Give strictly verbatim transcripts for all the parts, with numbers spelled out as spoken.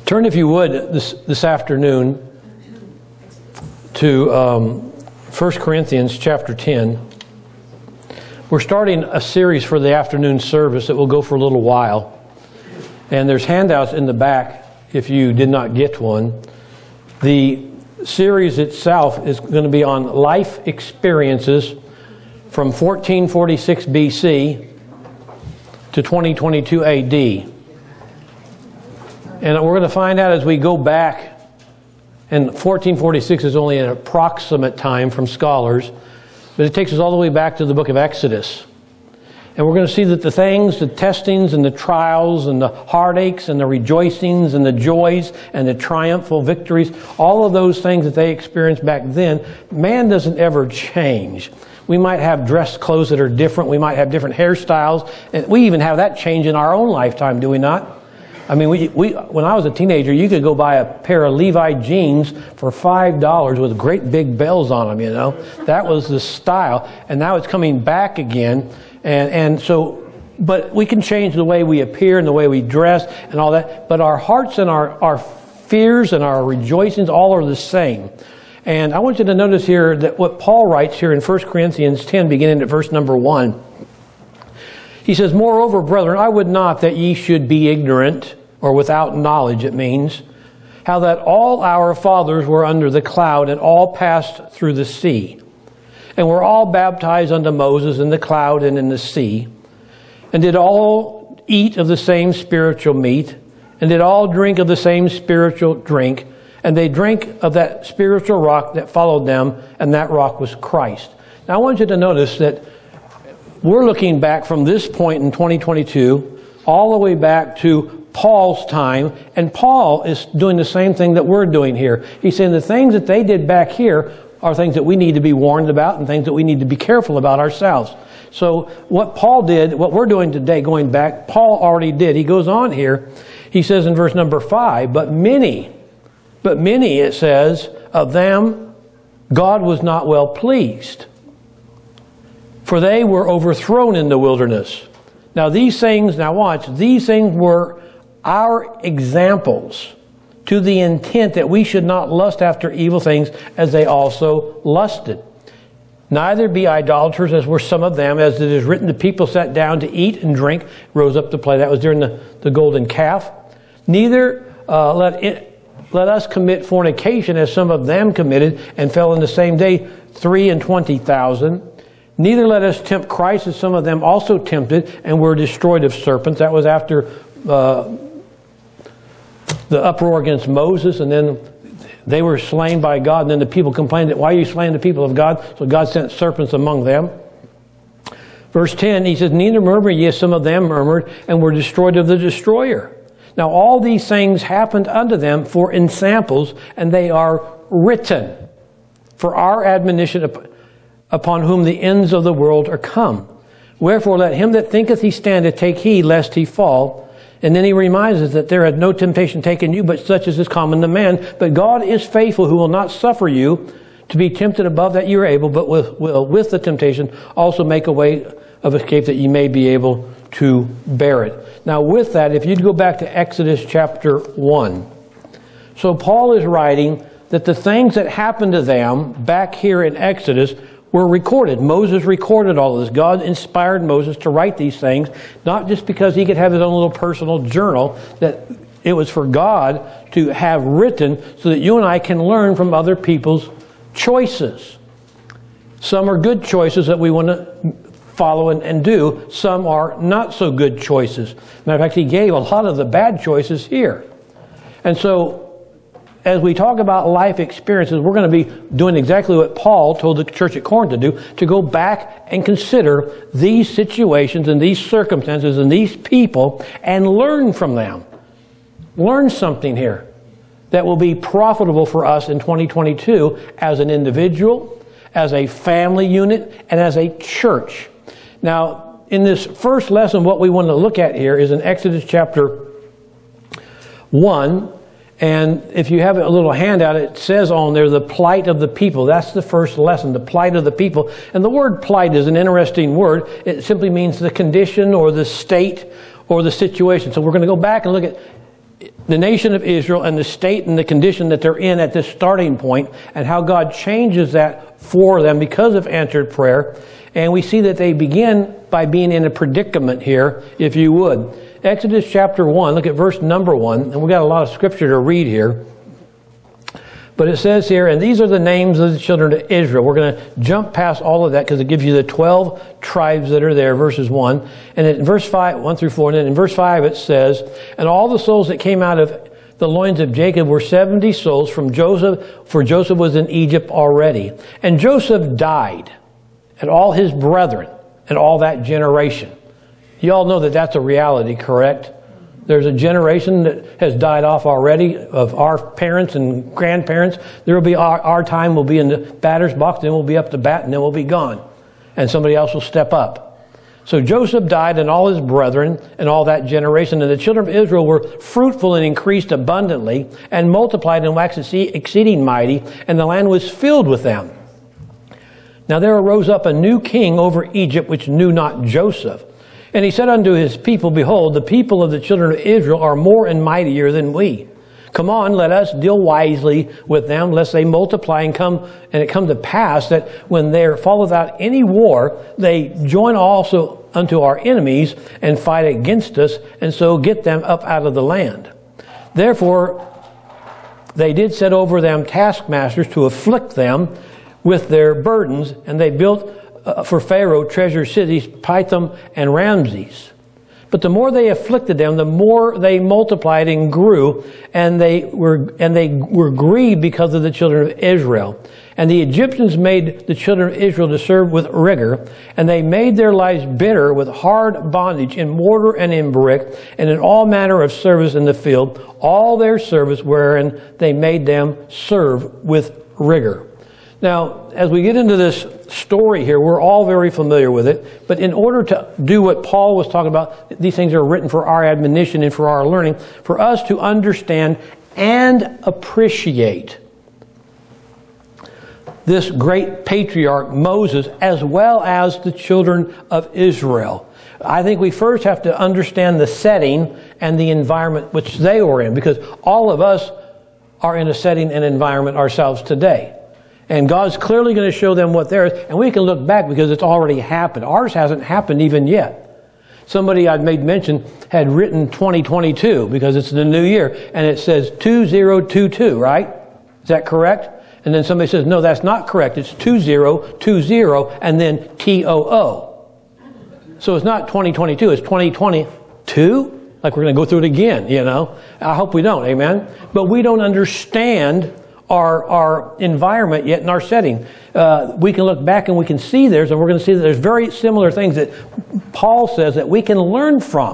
Turn, if you would, this, this afternoon to um, First Corinthians chapter ten. We're starting a series for the afternoon service that will go for a little while. And there's handouts in the back if you did not get one. The series itself is going to be on life experiences from fourteen forty-six B C to twenty twenty-two A D. And we're going to find out as we go back, and fourteen forty-six is only an approximate time from scholars, but it takes us all the way back to the book of Exodus. And we're going to see that the things, the testings and the trials and the heartaches and the rejoicings and the joys and the triumphal victories, all of those things that they experienced back then, man doesn't ever change. We might have dress clothes that are different. We might have different hairstyles. And we even have that change in our own lifetime, do we not? I mean, we, we, when I was a teenager, you could go buy a pair of Levi jeans for five dollars with great big bells on them, you know. That was the style. And now it's coming back again. And, and so, but we can change the way we appear and the way we dress and all that. But our hearts and our, our fears and our rejoicings all are the same. And I want you to notice here that what Paul writes here in First Corinthians ten, beginning at verse number one. He says, "Moreover, brethren, I would not that ye should be ignorant," or without knowledge it means, "how that all our fathers were under the cloud, and all passed through the sea. And were all baptized unto Moses in the cloud and in the sea, and did all eat of the same spiritual meat, and did all drink of the same spiritual drink, and they drank of that spiritual rock that followed them, and that rock was Christ." Now I want you to notice that we're looking back from this point in twenty twenty-two all the way back to Paul's time, and Paul is doing the same thing that we're doing here. He's saying the things that they did back here are things that we need to be warned about and things that we need to be careful about ourselves. So what Paul did, what we're doing today going back, Paul already did. He goes on here, he says in verse number five, but many, but many, it says, of them God was not well pleased, for they were overthrown in the wilderness. Now these things, now watch, these things were our examples, to the intent that we should not lust after evil things as they also lusted. Neither be idolaters, as were some of them, as it is written, the people sat down to eat and drink, rose up to play. That was during the, the golden calf. Neither uh, let it, let us commit fornication, as some of them committed, and fell in the same day three and twenty thousand. Neither let us tempt Christ, as some of them also tempted, and were destroyed of serpents. That was after uh, the uproar against Moses, and then they were slain by God, and then the people complained that, "Why are you slaying the people of God?" So God sent serpents among them. Verse ten, he says, "Neither murmur ye, as some of them murmured, and were destroyed of the destroyer. Now all these things happened unto them for ensamples, and they are written for our admonition upon whom the ends of the world are come. Wherefore let him that thinketh he standeth take heed lest he fall." And then he reminds us that there hath no temptation taken you, but such as is common to man. But God is faithful, who will not suffer you to be tempted above that you are able, but with, will with the temptation also make a way of escape that you may be able to bear it. Now with that, if you'd go back to Exodus chapter one. So Paul is writing that the things that happened to them back here in Exodus were recorded. Moses recorded all of this. God inspired Moses to write these things, not just because he could have his own little personal journal, that it was for God to have written so that you and I can learn from other people's choices. Some are good choices that we want to follow and, and do. Some are not so good choices. Matter of fact, he gave a lot of the bad choices here. And so, as we talk about life experiences, we're going to be doing exactly what Paul told the church at Corinth to do, to go back and consider these situations and these circumstances and these people and learn from them. Learn something here that will be profitable for us in twenty twenty-two as an individual, as a family unit, and as a church. Now, in this first lesson, what we want to look at here is in Exodus chapter one. And if you have a little handout, it says on there, the plight of the people. That's the first lesson, the plight of the people. And the word plight is an interesting word. It simply means the condition or the state or the situation. So we're going to go back and look at the nation of Israel and the state and the condition that they're in at this starting point, and how God changes that for them because of answered prayer. And we see that they begin by being in a predicament here, if you would. Exodus chapter one, look at verse number one, and we've got a lot of scripture to read here. But it says here, and these are the names of the children of Israel. We're going to jump past all of that because it gives you the twelve tribes that are there, verses one. And in verse five, one through four, and then in verse five it says, and all the souls that came out of the loins of Jacob were seventy souls from Joseph, for Joseph was in Egypt already. And Joseph died, and all his brethren, and all that generation. You all know that that's a reality, correct? There's a generation that has died off already of our parents and grandparents. There will be our, our time will be in the batter's box, then we'll be up to bat, and then we'll be gone. And somebody else will step up. So Joseph died, and all his brethren, and all that generation. And the children of Israel were fruitful and increased abundantly, and multiplied and waxed exceeding mighty, and the land was filled with them. Now there arose up a new king over Egypt, which knew not Joseph. And he said unto his people, behold, the people of the children of Israel are more and mightier than we. Come on, let us deal wisely with them, lest they multiply and come, and it come to pass that when there falleth out any war, they join also unto our enemies and fight against us, and so get them up out of the land. Therefore, they did set over them taskmasters to afflict them with their burdens, and they built Uh, for Pharaoh treasure cities, Pithom and Ramses. But the more they afflicted them, the more they multiplied and grew, and they were and they were grieved because of the children of Israel. And the Egyptians made the children of Israel to serve with rigor, and they made their lives bitter with hard bondage in mortar and in brick, and in all manner of service in the field, all their service wherein they made them serve with rigor. Now, as we get into this story here, we're all very familiar with it, but in order to do what Paul was talking about, these things are written for our admonition and for our learning, for us to understand and appreciate this great patriarch, Moses, as well as the children of Israel. I think we first have to understand the setting and the environment which they were in, because all of us are in a setting and environment ourselves today. And God's clearly going to show them what theirs is, and we can look back because it's already happened. Ours hasn't happened even yet. Somebody I'd made mention had written twenty twenty-two because it's the new year, and it says two thousand twenty-two, right? Is that correct? And then somebody says, no, that's not correct. It's two thousand twenty and then T O O. So it's not twenty twenty-two, it's twenty twenty-two? Like we're going to go through it again, you know? I hope we don't, amen? But we don't understand Our, our environment yet in our setting. Uh, we can look back and we can see theirs, and we're going to see that there's very similar things that Paul says that we can learn from.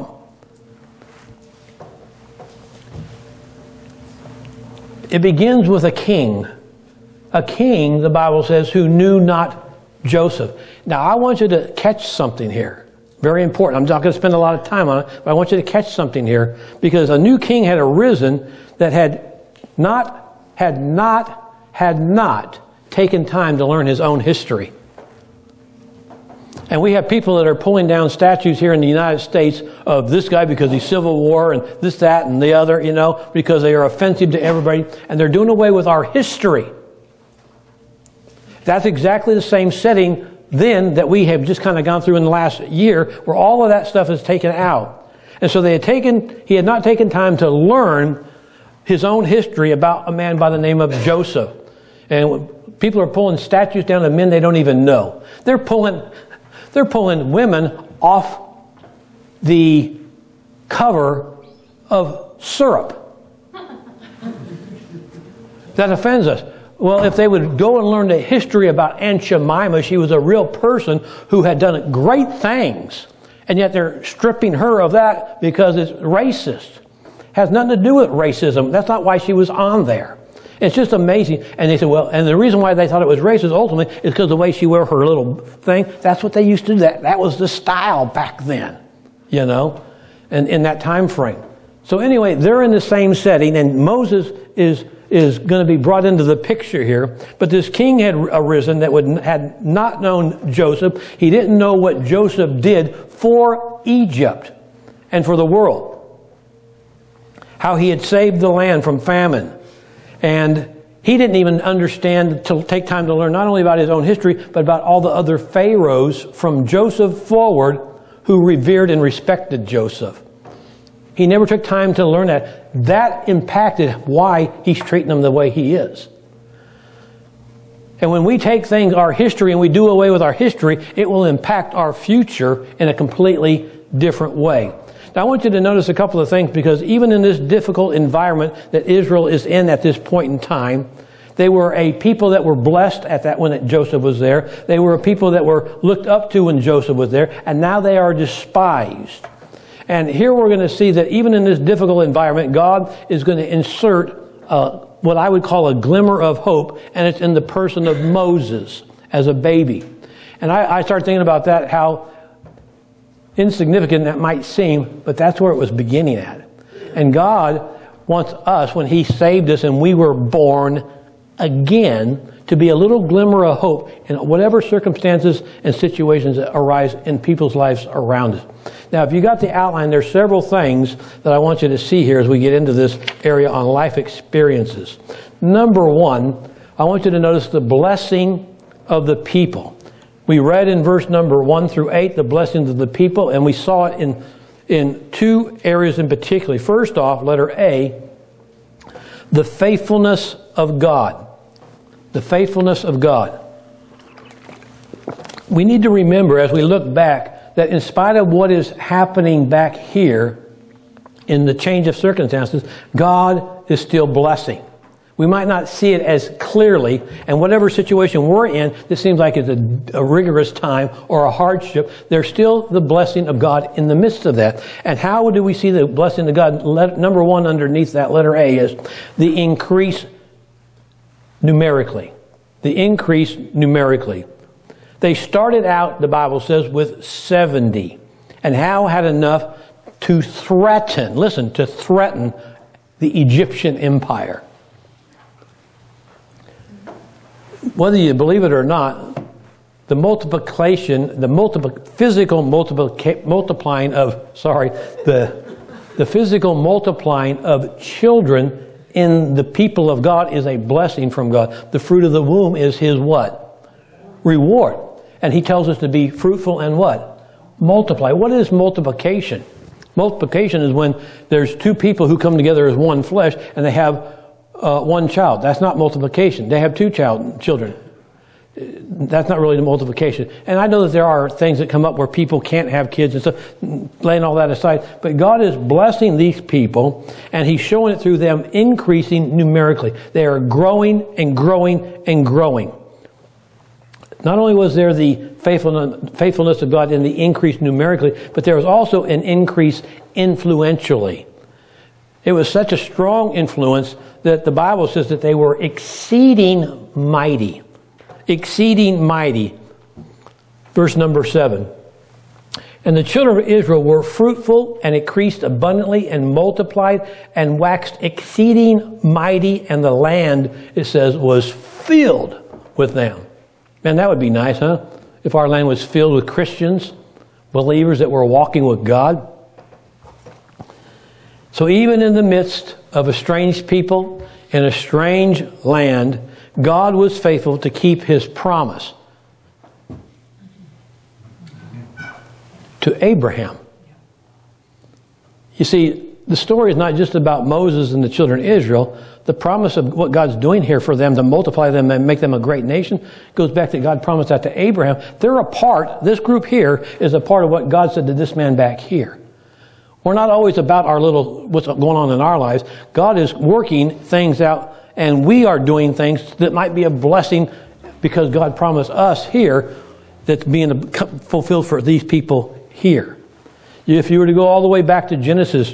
It begins with a king. A king, the Bible says, who knew not Joseph. Now I want you to catch something here. Very important. I'm not going to spend a lot of time on it, but I want you to catch something here, because a new king had arisen that had not had not, had not taken time to learn his own history. And we have people that are pulling down statues here in the United States of this guy because he's Civil War and this, that, and the other, you know, because they are offensive to everybody, and they're doing away with our history. That's exactly the same setting then that we have just kind of gone through in the last year, where all of that stuff is taken out. And so they had taken, he had not taken time to learn his own history about a man by the name of Joseph. And people are pulling statues down of men they don't even know. They're pulling, they're pulling women off the cover of syrup. That offends us. Well, if they would go and learn the history about Aunt Jemima, she was a real person who had done great things. And yet they're stripping her of that because it's racist. Has nothing to do with racism. That's not why she was on there. It's just amazing. And they said, well, and the reason why they thought it was racist ultimately is because the way she wore her little thing, that's what they used to do. That, that was the style back then, you know, and in that time frame. So anyway, they're in the same setting, and Moses is, is going to be brought into the picture here. But this king had arisen that would, had not known Joseph. He didn't know what Joseph did for Egypt and for the world. how he had saved the land from famine. And he didn't even understand to take time to learn not only about his own history, but about all the other pharaohs from Joseph forward who revered and respected Joseph. He never took time to learn that. That impacted why he's treating them the way he is. And when we take things, our history, and we do away with our history, it will impact our future in a completely different way. Now, I want you to notice a couple of things, because even in this difficult environment that Israel is in at this point in time, they were a people that were blessed at that when Joseph was there. They were a people that were looked up to when Joseph was there, and now they are despised. And here we're going to see that even in this difficult environment, God is going to insert uh, what I would call a glimmer of hope, and it's in the person of Moses as a baby. And I, I started thinking about that, how insignificant that might seem, but that's where it was beginning at. And God wants us, when he saved us and we were born again, to be a little glimmer of hope in whatever circumstances and situations that arise in people's lives around us. Now, if you got the outline, there's several things that I want you to see here as we get into this area on life experiences. Number one, I want you to notice the blessing of the people. We read in verse number one through eight the blessings of the people, and we saw it in, in two areas in particular. First off, letter A, the faithfulness of God. The faithfulness of God. We need to remember as we look back that in spite of what is happening back here in the change of circumstances, God is still blessing. We might not see it as clearly, and whatever situation we're in, this seems like it's a, a rigorous time or a hardship, there's still the blessing of God in the midst of that. And how do we see the blessing of God? Let, number one underneath that letter A is the increase numerically. The increase numerically. They started out, the Bible says, with seventy. And How had enough to threaten, listen, to threaten the Egyptian empire. Whether you believe it or not, the multiplication, the multiple, physical multiplica, multiplying of, sorry, the, the physical multiplying of children in the people of God is a blessing from God. The fruit of the womb is his what? Reward. And he tells us to be fruitful and what? Multiply. What is multiplication? Multiplication is when there's two people who come together as one flesh and they have uh, one child. That's not multiplication. They have two child children. That's not really the multiplication. And I know that there are things that come up where people can't have kids and stuff, laying all that aside. But God is blessing these people, and he's showing it through them increasing numerically. They are growing and growing and growing. Not only was there the faithfulness of God in the increase numerically, but there was also an increase influentially. It was such a strong influence that the Bible says that they were exceeding mighty. Exceeding mighty. Verse number seven. And the children of Israel were fruitful and increased abundantly and multiplied and waxed exceeding mighty, and the land, it says, was filled with them. Man, that would be nice, huh? If our land was filled with Christians, believers that were walking with God. So even in the midst of a strange people in a strange land, God was faithful to keep his promise to Abraham. You see, the story is not just about Moses and the children of Israel. The promise of what God's doing here for them to multiply them and make them a great nation goes back to God promised that to Abraham. They're a part, this group here is a part of what God said to this man back here. We're not always about our little, what's going on in our lives. God is working things out, and we are doing things that might be a blessing because God promised us here that's being fulfilled for these people here. If you were to go all the way back to Genesis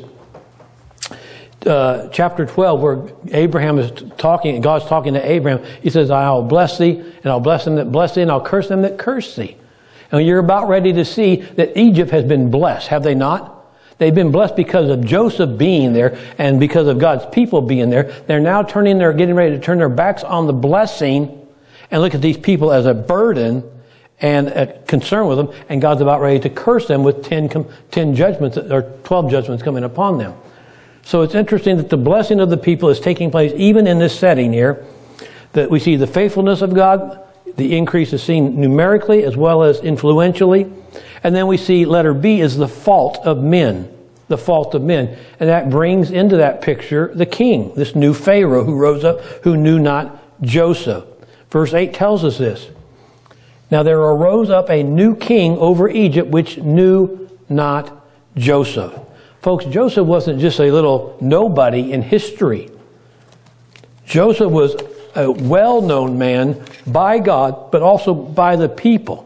uh, chapter twelve, where Abraham is talking, God's talking to Abraham, he says, I'll bless thee, and I'll bless them that bless thee, and I'll curse them that curse thee. And you're about ready to see that Egypt has been blessed, have they not? They've been blessed because of Joseph being there and because of God's people being there. They're now turning, they're getting ready to turn their backs on the blessing and look at these people as a burden and a concern with them. And God's about ready to curse them with ten, ten judgments or twelve judgments coming upon them. So it's interesting that the blessing of the people is taking place even in this setting here, that we see the faithfulness of God, the increase is seen numerically as well as influentially. And then we see letter B is the fault of men. The fault of men. And that brings into that picture the king, this new Pharaoh who rose up, who knew not Joseph. Verse eight tells us this. Now there arose up a new king over Egypt which knew not Joseph. Folks, Joseph wasn't just a little nobody in history. Joseph was a well-known man by God, but also by the people.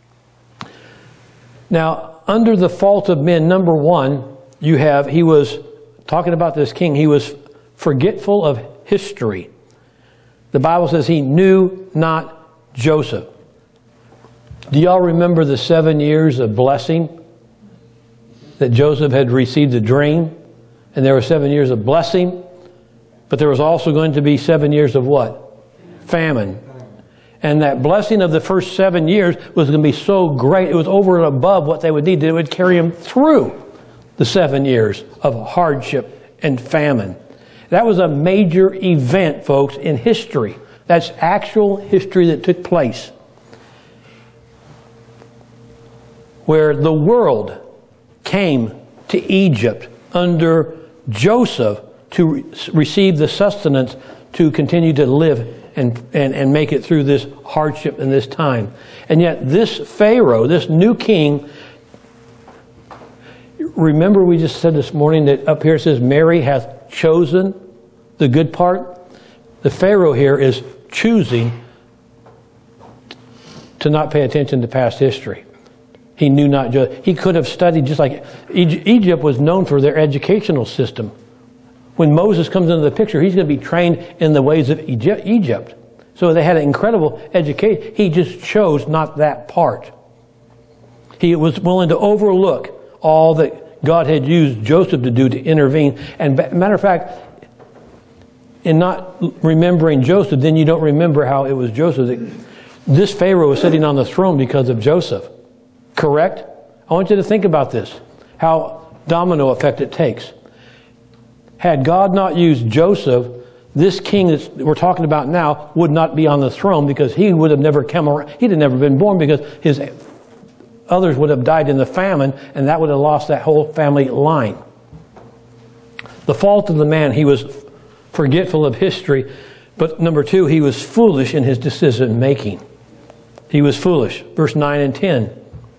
Now, under the fault of men, number one, you have, he was, talking about this king, he was forgetful of history. The Bible says he knew not Joseph. Do y'all remember the seven years of blessing that Joseph had received a dream? And there were seven years of blessing, but there was also going to be seven years of what? Famine. And that blessing of the first seven years was going to be so great, it was over and above what they would need, that it would carry them through the seven years of hardship and famine. That was a major event, folks, in history. That's actual history that took place. Where the world came to Egypt under Joseph to re receive the sustenance to continue to live and, and, and make it through this hardship and this time. And yet this Pharaoh, this new king, remember we just said this morning that up here it says Mary hath chosen the good part? The Pharaoh here is choosing to not pay attention to past history. He knew not just, he could have studied just like, Egypt was known for their educational system. When Moses comes into the picture, he's going to be trained in the ways of Egypt. So they had an incredible education. He just chose not that part. He was willing to overlook all that God had used Joseph to do to intervene. And matter of fact, in not remembering Joseph, then you don't remember how it was Joseph that this Pharaoh was sitting on the throne because of Joseph. Correct? I want you to think about this, how domino effect it takes. Had God not used Joseph, this king that we're talking about now would not be on the throne, because he would have never come around. He'd have never been born, because his others would have died in the famine, and that would have lost that whole family line. The fault of the man, he was forgetful of history, but number two, he was foolish in his decision making. He was foolish. Verse nine and ten.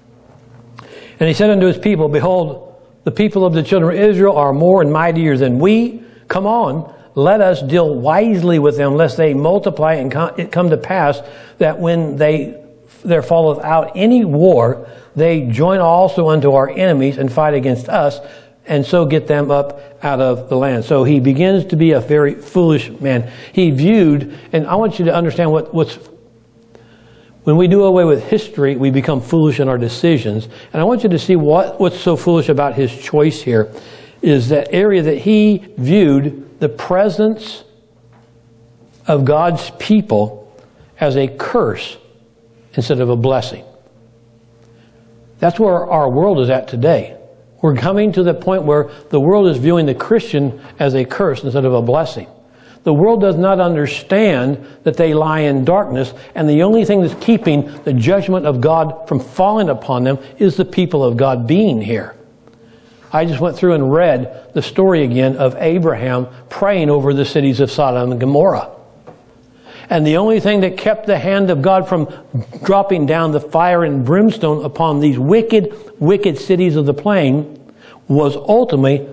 And he said unto his people, behold, the people of the children of Israel are more and mightier than we. Come on, let us deal wisely with them, lest they multiply, and it come to pass that when they there falleth out any war, they join also unto our enemies and fight against us, and so get them up out of the land. So he begins to be a very foolish man. He viewed, and I want you to understand what, what's when we do away with history, we become foolish in our decisions. And I want you to see what, what's so foolish about his choice here is that area that he viewed the presence of God's people as a curse instead of a blessing. That's where our world is at today. We're coming to the point where the world is viewing the Christian as a curse instead of a blessing. The world does not understand that they lie in darkness, and the only thing that's keeping the judgment of God from falling upon them is the people of God being here. I just went through and read the story again of Abraham praying over the cities of Sodom and Gomorrah. And the only thing that kept the hand of God from dropping down the fire and brimstone upon these wicked, wicked cities of the plain was ultimately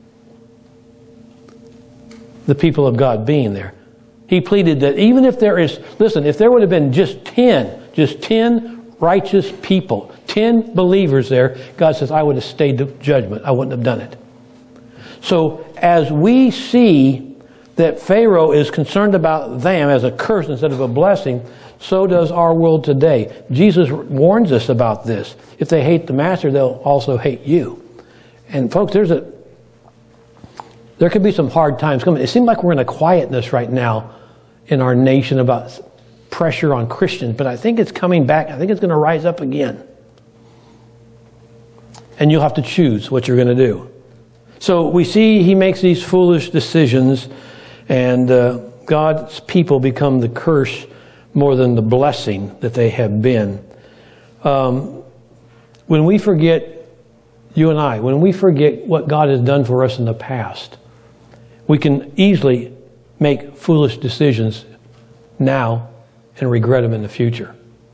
the people of God being there. He pleaded that even if there is, listen, if there would have been just ten, just ten righteous people, ten believers there, God says, I would have stayed to judgment. I wouldn't have done it. So as we see that Pharaoh is concerned about them as a curse instead of a blessing, so does our world today. Jesus warns us about this. If they hate the master, they'll also hate you. And folks, there's a There could be some hard times coming. It seems like we're in a quietness right now in our nation about pressure on Christians, but I think it's coming back. I think it's going to rise up again. And you'll have to choose what you're going to do. So we see he makes these foolish decisions, and uh, God's people become the curse more than the blessing that they have been. Um, when we forget, you and I, when we forget what God has done for us in the past, we can easily make foolish decisions now and regret them in the future.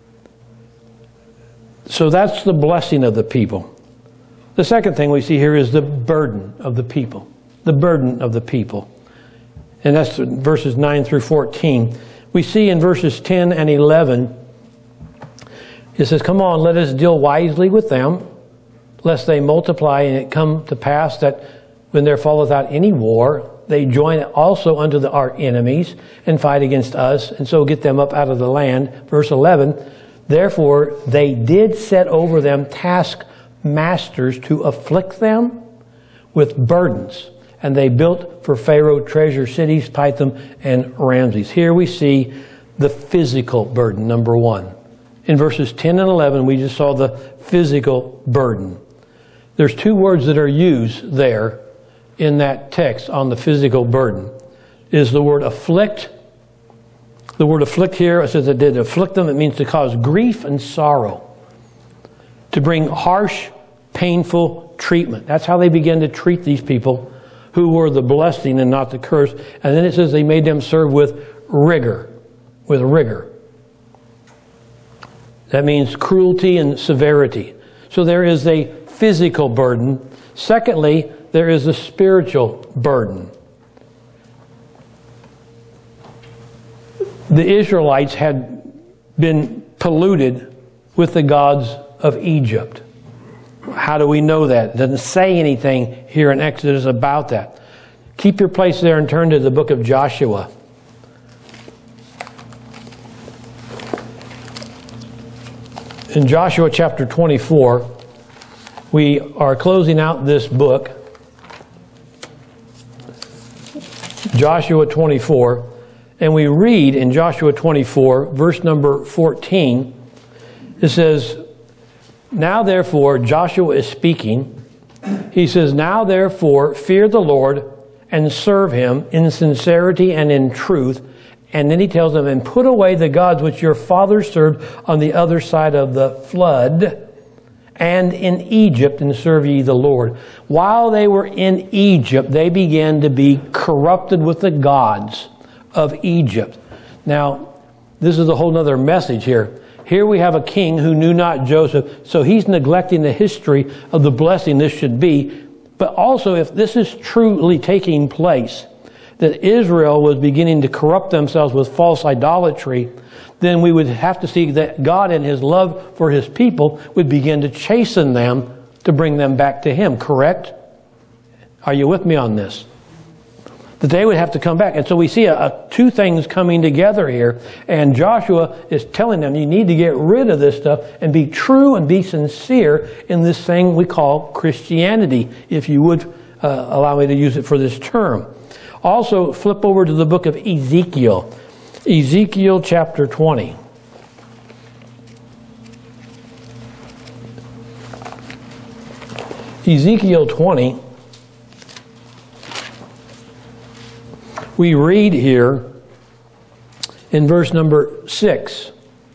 So that's the blessing of the people. The second thing we see here is the burden of the people. The burden of the people. And that's verses nine through fourteen. We see in verses ten and eleven, it says, "Come on, let us deal wisely with them, lest they multiply, and it come to pass that when there falleth out any war, they join also unto the, our enemies, and fight against us, and so get them up out of the land." Verse eleven, "Therefore they did set over them taskmasters to afflict them with burdens. And they built for Pharaoh treasure cities, Pithom and Ramses." Here we see the physical burden, number one. In verses ten and eleven, we just saw the physical burden. There's two words that are used there in that text on the physical burden. Is the word afflict. The word afflict here, it says it did afflict them. It means to cause grief and sorrow. To bring harsh, painful treatment. That's how they began to treat these people who were the blessing and not the curse. And then it says they made them serve with rigor. With rigor. That means cruelty and severity. So there is a physical burden. Secondly, there is a spiritual burden. The Israelites had been polluted with the gods of Egypt. How do we know that? It doesn't say anything here in Exodus about that. Keep your place there and turn to the book of Joshua. In Joshua chapter twenty-four, we are closing out this book. Joshua twenty-four. And we read in Joshua twenty-four, verse number fourteen, it says, "Now therefore," Joshua is speaking, he says, "Now therefore fear the Lord and serve him in sincerity and in truth." And then he tells them, "And put away the gods which your fathers served on the other side of the flood, and in Egypt, and serve ye the Lord." While they were in Egypt, they began to be corrupted with the gods of Egypt. Now, this is a whole other message here. Here we have a king who knew not Joseph, so he's neglecting the history of the blessing this should be. But also, if this is truly taking place, that Israel was beginning to corrupt themselves with false idolatry, then we would have to see that God in his love for his people would begin to chasten them to bring them back to him, correct? Are you with me on this? That they would have to come back. And so we see a, a, two things coming together here. And Joshua is telling them, you need to get rid of this stuff and be true and be sincere in this thing we call Christianity, if you would uh, allow me to use it for this term. Also, flip over to the book of Ezekiel. Ezekiel chapter twenty. Ezekiel twenty. We read here in verse number six.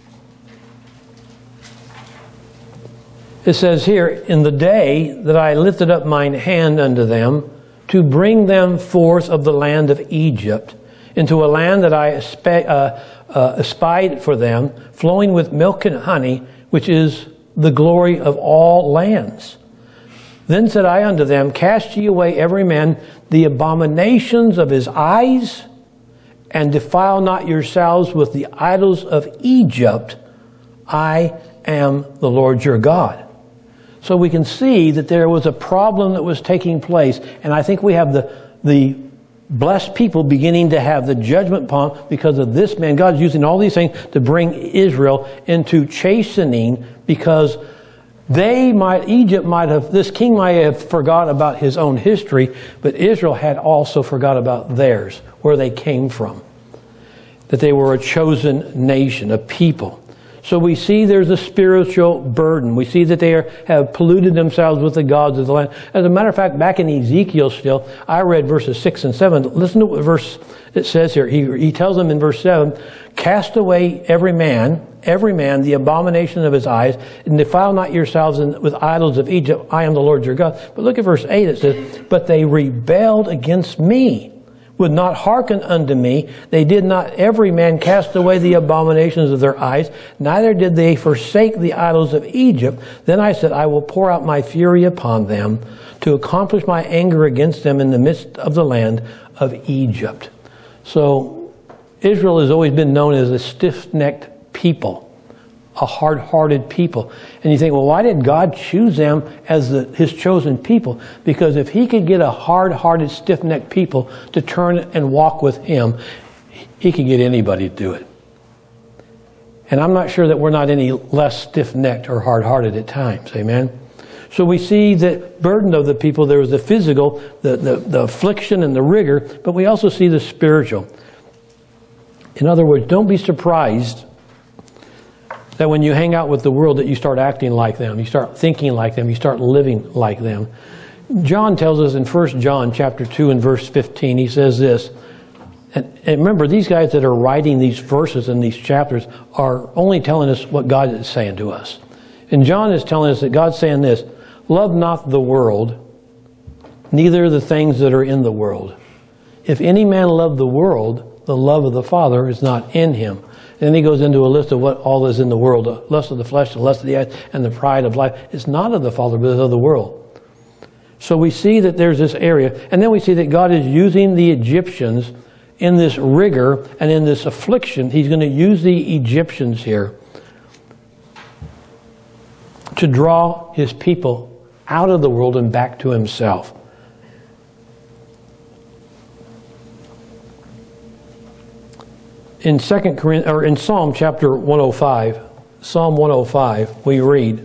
It says here, "In the day that I lifted up mine hand unto them, to bring them forth of the land of Egypt, into a land that I esp- uh, uh, espied for them, flowing with milk and honey, which is the glory of all lands. Then said I unto them, Cast ye away every man the abominations of his eyes, and defile not yourselves with the idols of Egypt. I am the Lord your God." So we can see that there was a problem that was taking place, and I think we have the the blessed people beginning to have the judgment upon because of this man. God's using all these things to bring Israel into chastening, because they might, Egypt might have, this king might have forgot about his own history, but Israel had also forgot about theirs, where they came from. That they were a chosen nation, a people. So we see there's a spiritual burden. We see that they are, have polluted themselves with the gods of the land. As a matter of fact, back in Ezekiel still, I read verses six and seven. Listen to what verse it says here. He, he tells them in verse seven, cast away every man, every man, the abomination of his eyes, and defile not yourselves in, with idols of Egypt. I am the Lord your God. But look at verse eight. It says, but they rebelled against me, would not hearken unto me. They did not every man cast away the abominations of their eyes, neither did they forsake the idols of Egypt. Then I said, I will pour out my fury upon them to accomplish my anger against them in the midst of the land of Egypt. So Israel has always been known as a stiff-necked people, a hard-hearted people. And you think, well, why did God choose them as the, his chosen people? Because if he could get a hard-hearted, stiff-necked people to turn and walk with him, he could get anybody to do it. And I'm not sure that we're not any less stiff-necked or hard-hearted at times. Amen? So we see the burden of the people. There was the physical, the, the, the affliction and the rigor, but we also see the spiritual. In other words, don't be surprised that when you hang out with the world that you start acting like them, you start thinking like them, you start living like them. John tells us in First John chapter two and verse fifteen, he says this, and, and remember, these guys that are writing these verses and these chapters are only telling us what God is saying to us. And John is telling us that God's saying this, love not the world, neither the things that are in the world. If any man love the world, the love of the Father is not in him. Then he goes into a list of what all is in the world. The lust of the flesh, the lust of the eyes, and the pride of life. It's not of the Father, but of the world. So we see that there's this area. And then we see that God is using the Egyptians in this rigor and in this affliction. He's going to use the Egyptians here to draw his people out of the world and back to himself. In Second Corinthians, or in Psalm chapter one oh five, Psalm one oh five, we read,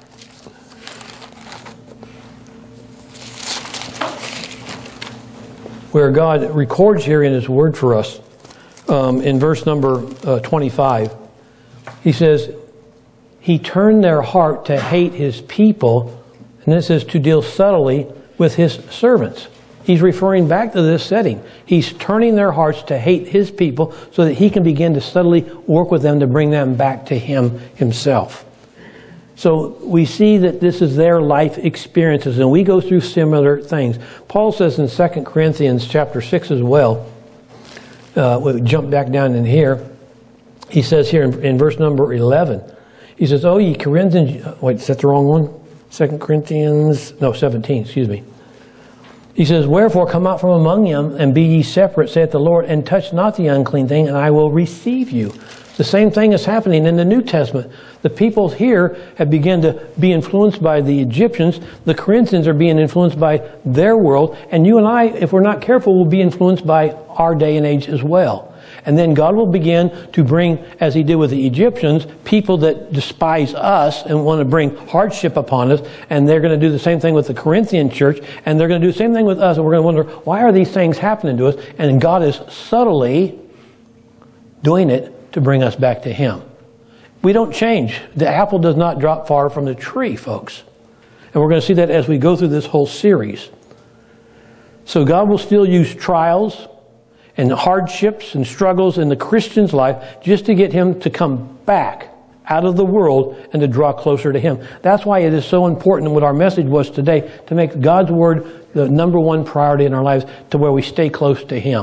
where God records here in his word for us, um, in verse number uh, twenty-five, he says, he turned their heart to hate his people, and this is to deal subtly with his servants. He's referring back to this setting. He's turning their hearts to hate his people so that he can begin to subtly work with them to bring them back to him himself. So we see that this is their life experiences, and we go through similar things. Paul says in Second Corinthians chapter six as well, uh, we'll jump back down in here. He says here in, in verse number eleven, he says, oh, ye Corinthians, wait, is that the wrong one? Second Corinthians, no, seventeen, excuse me. He says, wherefore come out from among them, and be ye separate, saith the Lord, and touch not the unclean thing, and I will receive you. The same thing is happening in the New Testament. The people here have begun to be influenced by the Egyptians. The Corinthians are being influenced by their world. And you and I, if we're not careful, will be influenced by our day and age as well. And then God will begin to bring, as he did with the Egyptians, people that despise us and want to bring hardship upon us. And they're going to do the same thing with the Corinthian church. And they're going to do the same thing with us. And we're going to wonder, why are these things happening to us? And God is subtly doing it to bring us back to him. We don't change. The apple does not drop far from the tree, folks. And we're going to see that as we go through this whole series. So God will still use trials and hardships and struggles in the Christian's life just to get him to come back out of the world and to draw closer to him. That's why it is so important, and what our message was today, to make God's word the number one priority in our lives, to where we stay close to him.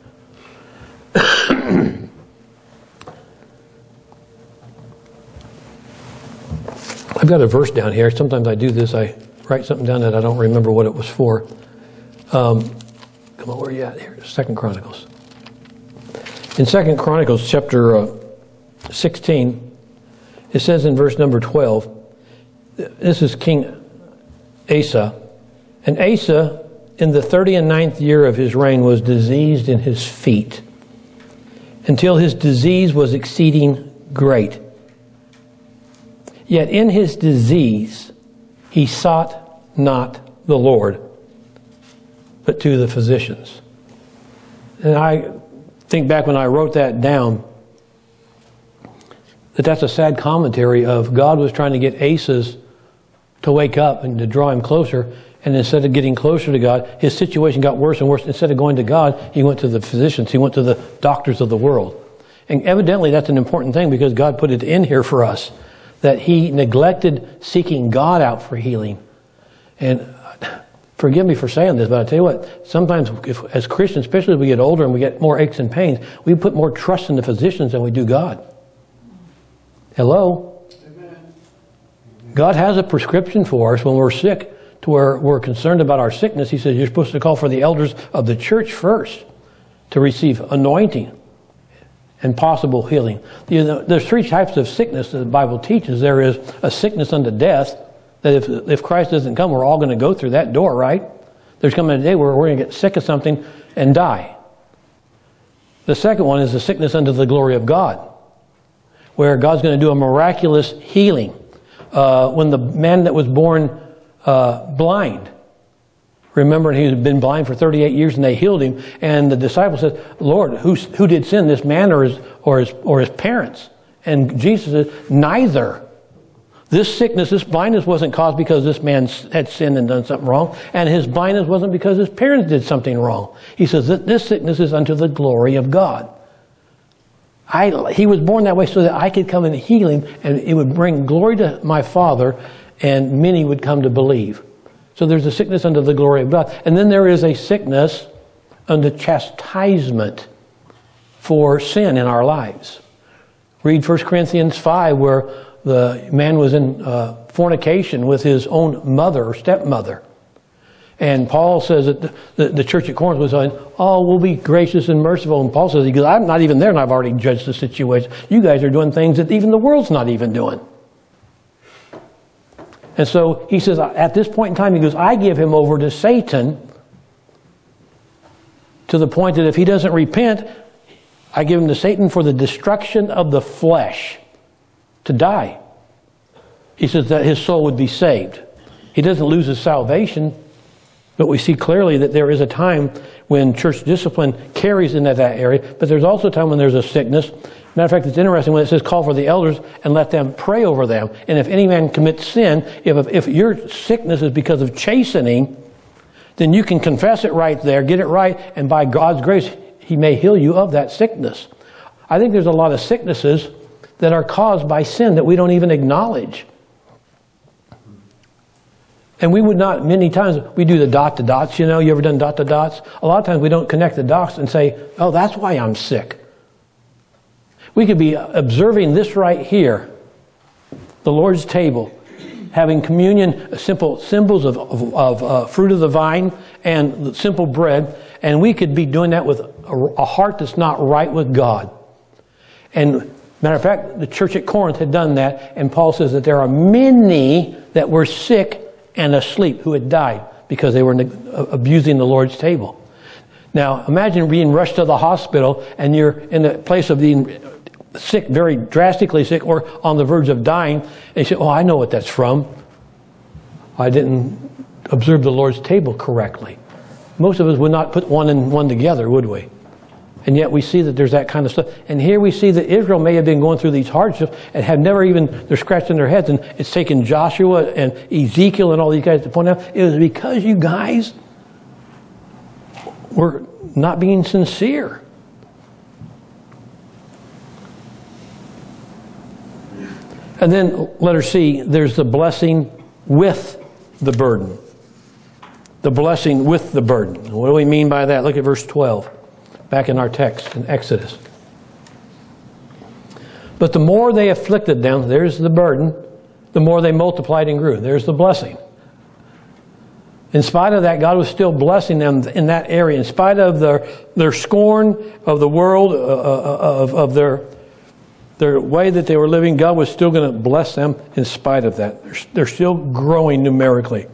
I've got a verse down here. Sometimes I do this. I write something down that I don't remember what it was for. Um, come on, where are you at here? Second Chronicles. In Second Chronicles chapter uh, sixteen, it says in verse number twelve, this is King Asa. And Asa, in the thirty and ninth year of his reign, was diseased in his feet, until his disease was exceeding great. Yet in his disease he sought not the Lord, but to the physicians. And I think back when I wrote that down, that that's a sad commentary of God was trying to get Asa to wake up and to draw him closer. And instead of getting closer to God, his situation got worse and worse. Instead of going to God, he went to the physicians. He went to the doctors of the world. And evidently that's an important thing because God put it in here for us, that he neglected seeking God out for healing. And forgive me for saying this, but I tell you what, sometimes if, as Christians, especially as we get older and we get more aches and pains, we put more trust in the physicians than we do God. Hello? Amen. God has a prescription for us when we're sick, to where we're concerned about our sickness. He says you're supposed to call for the elders of the church first to receive anointing and possible healing. You know, there's three types of sickness that the Bible teaches. There is a sickness unto death, that if, if Christ doesn't come, we're all going to go through that door, right? There's coming a day where we're going to get sick of something and die. The second one is the sickness unto the glory of God, where God's going to do a miraculous healing. Uh, when the man that was born uh, blind, remember, he had been blind for thirty-eight years and they healed him. And the disciple said, Lord, who, who did sin, this man or his, or, his, or his parents? And Jesus said, neither. This sickness, this blindness wasn't caused because this man had sinned and done something wrong. And his blindness wasn't because his parents did something wrong. He says that this sickness is unto the glory of God. I, he was born that way so that I could come and heal him, and it would bring glory to my Father, and many would come to believe. So there's a sickness unto the glory of God. And then there is a sickness unto chastisement for sin in our lives. Read First Corinthians five, where the man was in uh, fornication with his own mother or stepmother. And Paul says that the, the, the church at Corinth was saying, oh, we'll be gracious and merciful. And Paul says, he goes, I'm not even there and I've already judged the situation. You guys are doing things that even the world's not even doing. And so he says, at this point in time, he goes, I give him over to Satan to the point that if he doesn't repent, I give him to Satan for the destruction of the flesh, to die. He says that his soul would be saved. He doesn't lose his salvation, but we see clearly that there is a time when church discipline carries into that area, but there's also a time when there's a sickness. Matter of fact, it's interesting when it says call for the elders and let them pray over them. And if any man commits sin, if, if your sickness is because of chastening, then you can confess it right there, get it right, and by God's grace, he may heal you of that sickness. I think there's a lot of sicknesses that are caused by sin that we don't even acknowledge. And we would not, many times, we do the dot to dots, you know, you ever done dot to dots? A lot of times we don't connect the dots and say, oh, that's why I'm sick. We could be observing this right here, the Lord's table, having communion, simple symbols of, of, of uh, fruit of the vine and simple bread, and we could be doing that with a, a heart that's not right with God. And matter of fact, the church at Corinth had done that, and Paul says that there are many that were sick and asleep who had died because they were abusing the Lord's table. Now, imagine being rushed to the hospital and you're in a place of being sick, very drastically sick, or on the verge of dying, and you say, oh, I know what that's from. I didn't observe the Lord's table correctly. Most of us would not put one and one together, would we? And yet we see that there's that kind of stuff. And here we see that Israel may have been going through these hardships and have never even, they're scratching their heads. And it's taken Joshua and Ezekiel and all these guys to point out, it was because you guys were not being sincere. And then, letter C, there's the blessing with the burden. The blessing with the burden. What do we mean by that? Look at verse twelve. Back in our text in Exodus. But the more they afflicted them, there's the burden, the more they multiplied and grew. There's the blessing. In spite of that, God was still blessing them in that area. In spite of their, their scorn of the world, uh, of, of their, their way that they were living, God was still going to bless them in spite of that. They're, they're still growing numerically.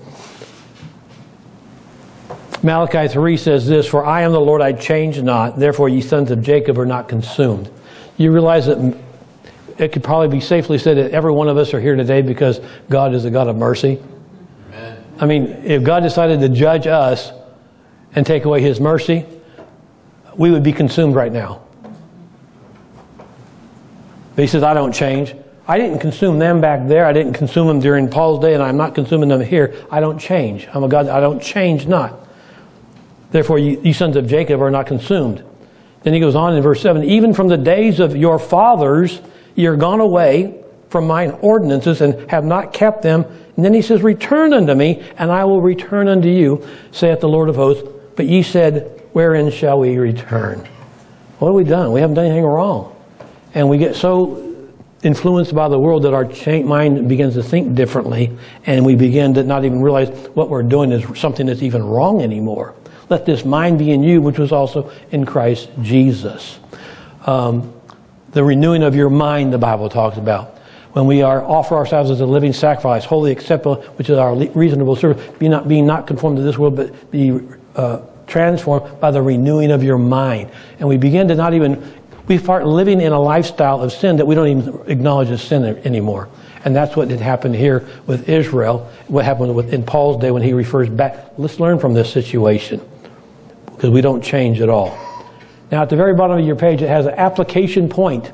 Malachi three says this, for I am the Lord, I change not, therefore ye sons of Jacob are not consumed. You realize that it could probably be safely said that every one of us are here today because God is a God of mercy. Amen. I mean, if God decided to judge us and take away his mercy, we would be consumed right now. But he says, I don't change. I didn't consume them back there. I didn't consume them during Paul's day, and I'm not consuming them here. I don't change. I'm a God. I don't change not. Therefore, you, you sons of Jacob are not consumed. Then he goes on in verse seven, even from the days of your fathers, you're gone away from mine ordinances and have not kept them. And then he says, return unto me, and I will return unto you, saith the Lord of hosts. But ye said, wherein shall we return? What have we done? We haven't done anything wrong. And we get so influenced by the world that our mind begins to think differently, and we begin to not even realize what we're doing is something that's even wrong anymore. Let this mind be in you, which was also in Christ Jesus. Um, the renewing of your mind, the Bible talks about. When we are offer ourselves as a living sacrifice, holy acceptable, which is our reasonable service, be not being not conformed to this world, but be uh, transformed by the renewing of your mind. And we begin to not even, we start living in a lifestyle of sin that we don't even acknowledge as sin anymore. And that's what had happened here with Israel, what happened with, in Paul's day when he refers back. Let's learn from this situation, because we don't change at all. Now, at the very bottom of your page, it has an application point.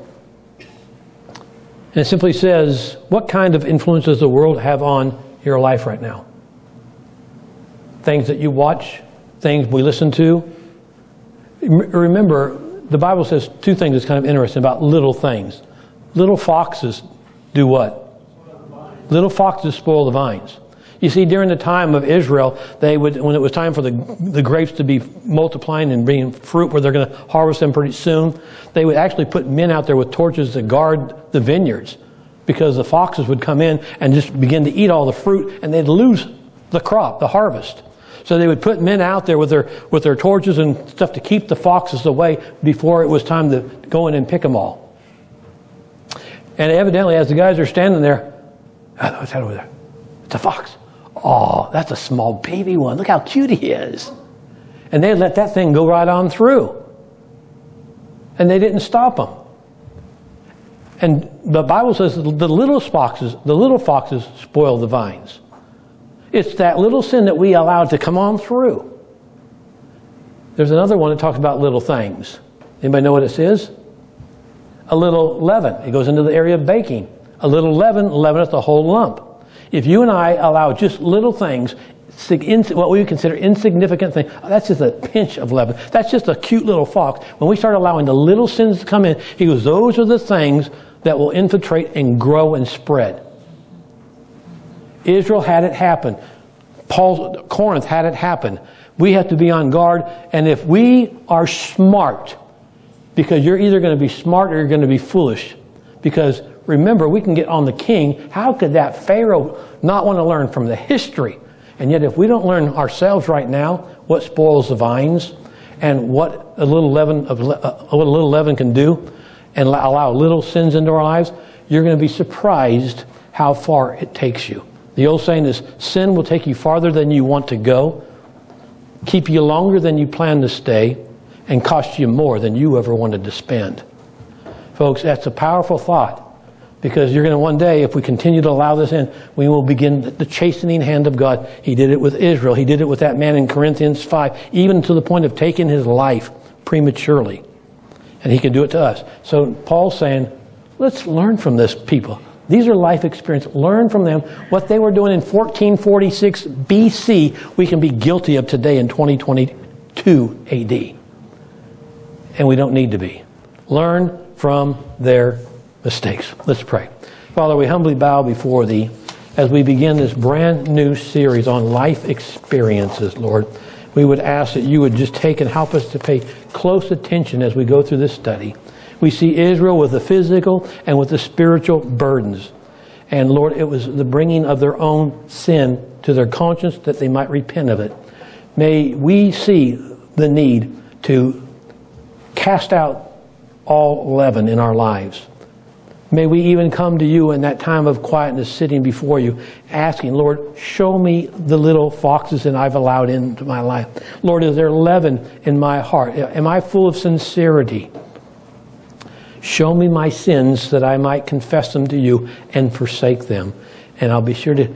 And it simply says, what kind of influence does the world have on your life right now? Things that you watch, things we listen to. Remember, the Bible says two things that's kind of interesting about little things. Little foxes do what? Little foxes spoil the vines. You see, during the time of Israel, they would, when it was time for the, the grapes to be multiplying and bringing fruit where they're going to harvest them pretty soon, they would actually put men out there with torches to guard the vineyards, because the foxes would come in and just begin to eat all the fruit, and they'd lose the crop, the harvest. So they would put men out there with their, with their torches and stuff to keep the foxes away before it was time to go in and pick them all. And evidently, as the guys are standing there, oh, what's that over there? It's a fox. Oh, that's a small baby one. Look how cute he is. And they let that thing go right on through. And they didn't stop them. And the Bible says the little foxes, the little foxes spoil the vines. It's that little sin that we allowed to come on through. There's another one that talks about little things. Anybody know what it says? A little leaven. It goes into the area of baking. A little leaven leaveneth the whole lump. If you and I allow just little things, what we would consider insignificant things, that's just a pinch of leaven. That's just a cute little fox. When we start allowing the little sins to come in, he goes, those are the things that will infiltrate and grow and spread. Israel had it happen. Paul, Corinth had it happen. We have to be on guard. And if we are smart, because you're either going to be smart or you're going to be foolish, because remember, we can get on the king. How could that Pharaoh not want to learn from the history? And yet if we don't learn ourselves right now what spoils the vines and what a little leaven, of, uh, what a little leaven can do and allow little sins into our lives, you're going to be surprised how far it takes you. The old saying is, sin will take you farther than you want to go, keep you longer than you plan to stay, and cost you more than you ever wanted to spend. Folks, that's a powerful thought. Because you're going to one day, if we continue to allow this in, we will begin the chastening hand of God. He did it with Israel. He did it with that man in Corinthians five, even to the point of taking his life prematurely. And he can do it to us. So Paul's saying, let's learn from this people. These are life experiences. Learn from them. What they were doing in fourteen forty-six B C, we can be guilty of today in twenty twenty-two A D. And we don't need to be. Learn from their mistakes. Let's pray. Father, we humbly bow before Thee as we begin this brand new series on life experiences, Lord. We would ask that You would just take and help us to pay close attention as we go through this study. We see Israel with the physical and with the spiritual burdens. And Lord, it was the bringing of their own sin to their conscience that they might repent of it. May we see the need to cast out all leaven in our lives. May we even come to You in that time of quietness, sitting before You, asking, Lord, show me the little foxes that I've allowed into my life. Lord, is there leaven in my heart? Am I full of sincerity? Show me my sins that I might confess them to You and forsake them. And I'll be sure to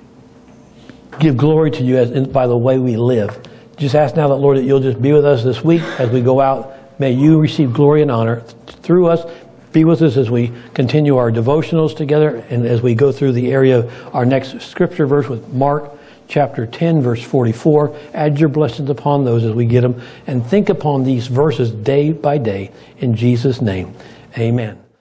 give glory to You as, by the way we live. Just ask now that, Lord, that You'll just be with us this week as we go out. May You receive glory and honor through us. Be with us as we continue our devotionals together and as we go through the area of our next scripture verse with Mark chapter ten, verse forty-four. Add your blessings upon those as we get them, and think upon these verses day by day. In Jesus' name, amen.